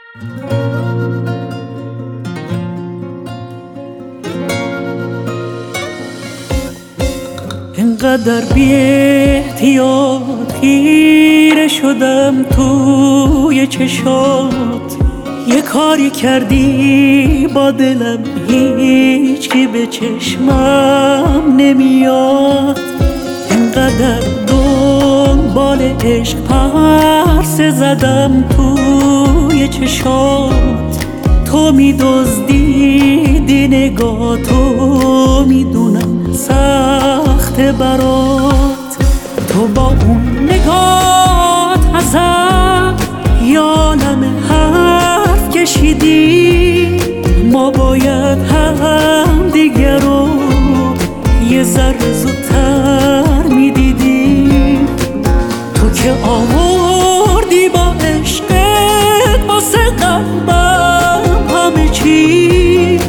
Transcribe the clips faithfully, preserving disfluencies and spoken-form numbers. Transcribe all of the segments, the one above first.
اینقدر بی احتیاط خیره شدم توی چشات، یه کاری کردی با دلم هیچکی به چشمم نمیاد. اینقدر دنبال عشق پرسه زدم توی چشات، تو میدزدیدی نگاه، تو میدونم سخته برات. تو با اون نگات ازم یالم حرف کشیدی، ما باید هم دیگه رو یه ذره زودتر میدیدیم. تو که آوردی با عشقت واسه قلبم همه چیز،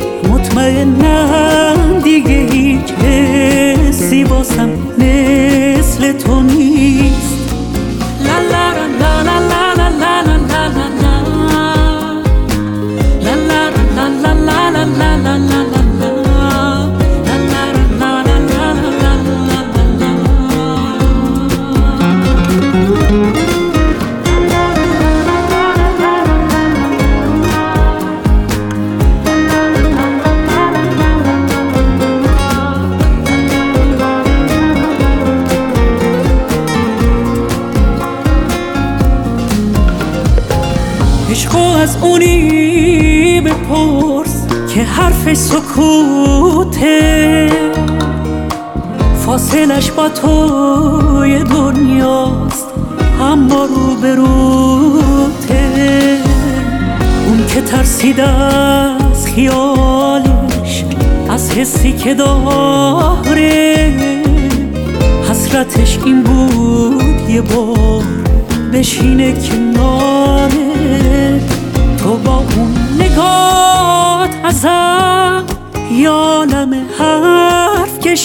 مطمئنم دیگه هیچ حسی واسم مثل تو نیست. لا لا لا لا لا لا لا لا لا لا لا لا لا لا لا. عشقو از اونی بپرس که حرف سکوته، فاصلش با توی دنیاست اما رو به روته. اون که ترسید از خیالش، از حسی که داره، حسرتش این بود یه بار بشینه کناره. تو با اون نگات ازم یالم هم